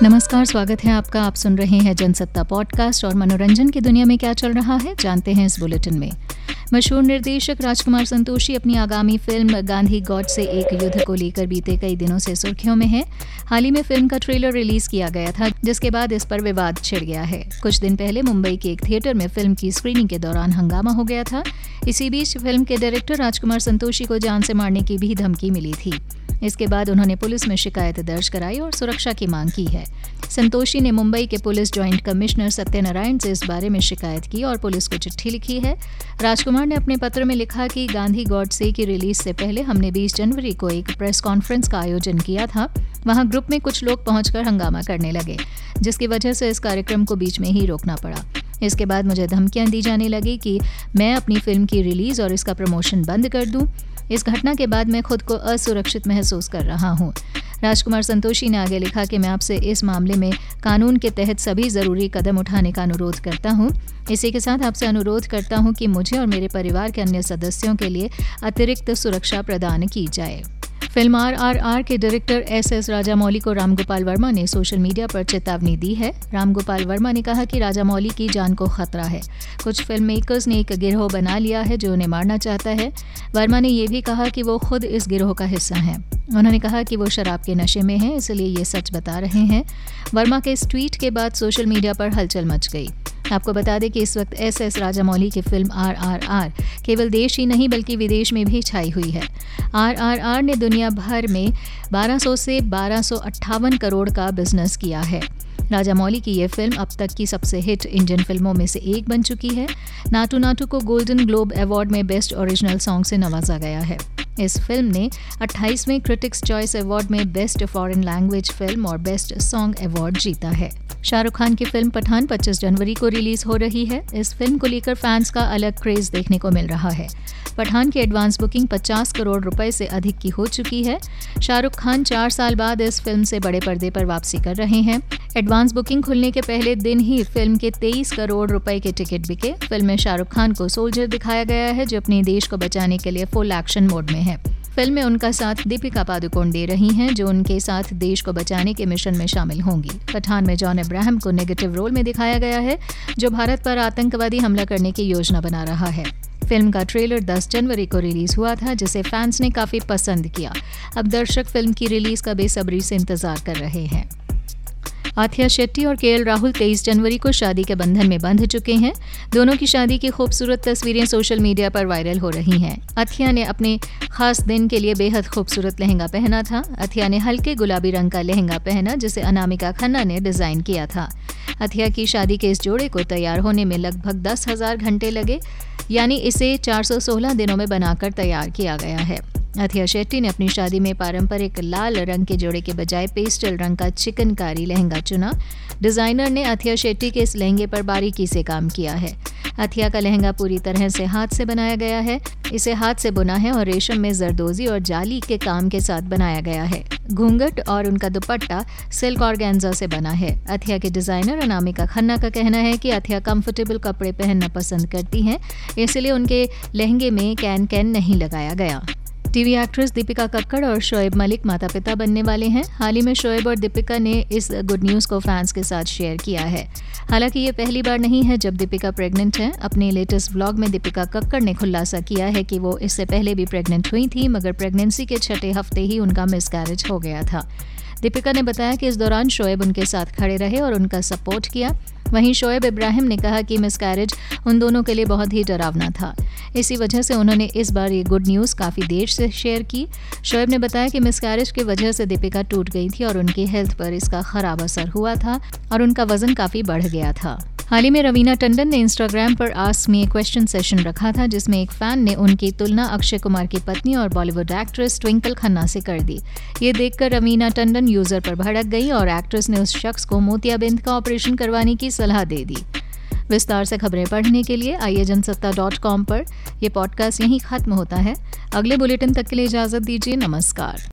नमस्कार, स्वागत है आपका। आप सुन रहे हैं जनसत्ता पॉडकास्ट और मनोरंजन की दुनिया में क्या चल रहा है जानते हैं इस बुलेटिन में। मशहूर निर्देशक राजकुमार संतोषी अपनी आगामी फिल्म गांधी गॉड से एक युद्ध को लेकर बीते कई दिनों से सुर्खियों में है। हाल ही में फिल्म का ट्रेलर रिलीज किया गया था, जिसके बाद इस पर विवाद छिड़ गया है। कुछ दिन पहले मुंबई के एक थिएटर में फिल्म की स्क्रीनिंग के दौरान हंगामा हो गया था। इसी बीच फिल्म के डायरेक्टर राजकुमार संतोषी को जान से मारने की भी धमकी मिली थी। इसके बाद उन्होंने पुलिस में शिकायत दर्ज कराई और सुरक्षा की मांग की है। संतोषी ने मुंबई के पुलिस जॉइंट कमिश्नर सत्यनारायण से इस बारे में शिकायत की और पुलिस को चिट्ठी लिखी है। राजकुमार ने अपने पत्र में लिखा कि गांधी गॉड से की रिलीज से पहले हमने 20 जनवरी को एक प्रेस कॉन्फ्रेंस का आयोजन किया था। वहां ग्रुप में कुछ लोग पहुंचकर हंगामा करने लगे, जिसकी वजह से इस कार्यक्रम को बीच में ही रोकना पड़ा। इसके बाद मुझे धमकियां दी जाने लगी कि मैं अपनी फिल्म की रिलीज और इसका प्रमोशन बंद कर दूं। इस घटना के बाद मैं खुद को असुरक्षित महसूस कर रहा हूं। राजकुमार संतोषी ने आगे लिखा कि मैं आपसे इस मामले में कानून के तहत सभी जरूरी कदम उठाने का अनुरोध करता हूं। इसी के साथ आपसे अनुरोध करता हूं कि मुझे और मेरे परिवार के अन्य सदस्यों के लिए अतिरिक्त सुरक्षा प्रदान की जाए। फिल्म RRR के डायरेक्टर SS राजामौली को रामगोपाल वर्मा ने सोशल मीडिया पर चेतावनी दी है। रामगोपाल वर्मा ने कहा कि राजामौली की जान को खतरा है। कुछ फिल्म मेकर्स ने एक गिरोह बना लिया है जो उन्हें मारना चाहता है। वर्मा ने यह भी कहा कि वो खुद इस गिरोह का हिस्सा हैं। उन्होंने कहा कि वो शराब के नशे में हैं, इसलिए ये सच बता रहे हैं। वर्मा के इस ट्वीट के बाद सोशल मीडिया पर हलचल मच गई। आपको बता दें कि इस वक्त SS राजामौली की फिल्म RRR केवल देश ही नहीं बल्कि विदेश में भी छाई हुई है। RRR ने दुनिया भर में 1200 से 1258 करोड़ का बिजनेस किया है। राजामौली की यह फिल्म अब तक की सबसे हिट इंडियन फिल्मों में से एक बन चुकी है। नाटू नाटू को गोल्डन ग्लोब अवार्ड में बेस्ट ओरिजिनल सॉन्ग से नवाजा गया है। इस फिल्म ने 28वें क्रिटिक्स चॉइस अवार्ड में बेस्ट फॉरेन लैंग्वेज फिल्म और बेस्ट सॉन्ग अवार्ड जीता है। शाहरुख खान की फिल्म पठान 25 जनवरी को रिलीज हो रही है। इस फिल्म को लेकर फैंस का अलग क्रेज देखने को मिल रहा है। पठान की एडवांस बुकिंग 50 करोड़ रुपए से अधिक की हो चुकी है। शाहरुख खान 4 साल बाद इस फिल्म से बड़े पर्दे पर वापसी कर रहे हैं। एडवांस बुकिंग खुलने के पहले दिन ही फिल्म के 23 करोड़ रुपए के टिकट बिके। फिल्म में शाहरुख खान को सोल्जर दिखाया गया है जो अपने देश को बचाने के लिए फुल एक्शन मोड में है। फिल्म में उनका साथ दीपिका पादुकोण दे रही हैं, जो उनके साथ देश को बचाने के मिशन में शामिल होंगी। पठान में जॉन अब्राहम को नेगेटिव रोल में दिखाया गया है, जो भारत पर आतंकवादी हमला करने की योजना बना रहा है। फिल्म का ट्रेलर 10 जनवरी को रिलीज हुआ था, जिसे फैंस ने काफी पसंद किया। अब दर्शक फिल्म की रिलीज का बेसब्री से इंतजार कर रहे हैं। आथिया शेट्टी और KL राहुल 23 जनवरी को शादी के बंधन में बंध चुके हैं। दोनों की शादी की खूबसूरत तस्वीरें सोशल मीडिया पर वायरल हो रही हैं। अथिया ने अपने खास दिन के लिए बेहद खूबसूरत लहंगा पहना था। अथिया ने हल्के गुलाबी रंग का लहंगा पहना, जिसे अनामिका खन्ना ने डिजाइन किया था। अथिया की शादी के इस जोड़े को तैयार होने में लगभग 10,000 घंटे लगे, यानी इसे 416 दिनों में बनाकर तैयार किया गया है। अथिया शेट्टी ने अपनी शादी में पारंपरिक लाल रंग के जोड़े के बजाय पेस्टल रंग का चिकनकारी लहंगा चुना। डिजाइनर ने अथिया शेट्टी के इस लहंगे पर बारीकी से काम किया है। अथिया का लहंगा पूरी तरह से हाथ से बनाया गया है। इसे हाथ से बुना है और रेशम में जरदोजी और जाली के काम के साथ बनाया गया है। घूंघट और उनका दुपट्टा सिल्क ऑर्गेन्जा से बना है। अथिया के डिजाइनर अनामिका खन्ना का कहना है कि अथिया कंफर्टेबल कपड़े पहनना पसंद करती हैं, इसलिए उनके लहंगे में कैन नहीं लगाया गया। टीवी एक्ट्रेस दीपिका कक्कड़ और शोएब मलिक माता पिता बनने वाले हैं। हाल ही में शोएब और दीपिका ने इस गुड न्यूज़ को फैंस के साथ शेयर किया है। हालांकि ये पहली बार नहीं है जब दीपिका प्रेग्नेंट हैं। अपने लेटेस्ट व्लॉग में दीपिका कक्कड़ ने खुलासा किया है कि वो इससे पहले भी प्रेग्नेंट हुई थी, मगर प्रेगनेंसी के 6ठे हफ्ते ही उनका मिसकैरेज हो गया था। दीपिका ने बताया कि इस दौरान शोएब उनके साथ खड़े रहे और उनका सपोर्ट किया। वहीं शोएब इब्राहिम ने कहा कि मिसकैरेज उन दोनों के लिए बहुत ही डरावना था। इसी वजह से उन्होंने इस बार ये गुड न्यूज़ काफ़ी देर से शेयर की। शोएब ने बताया कि मिसकैरेज की वजह से दीपिका टूट गई थी और उनकी हेल्थ पर इसका खराब असर हुआ था और उनका वजन काफ़ी बढ़ गया था। हाल ही में रवीना टंडन ने इंस्टाग्राम पर ask me a question session रखा था, जिसमें एक फैन ने उनकी तुलना अक्षय कुमार की पत्नी और बॉलीवुड एक्ट्रेस ट्विंकल खन्ना से कर दी। ये देखकर रवीना टंडन यूजर पर भड़क गई और एक्ट्रेस ने उस शख्स को मोतियाबिंद का ऑपरेशन करवाने की सलाह दे दी। विस्तार से खबरें पढ़ने के लिए आइए जनसत्ता.com पर। यह पॉडकास्ट यहीं खत्म होता है। अगले बुलेटिन तक के लिए इजाजत दीजिए। नमस्कार।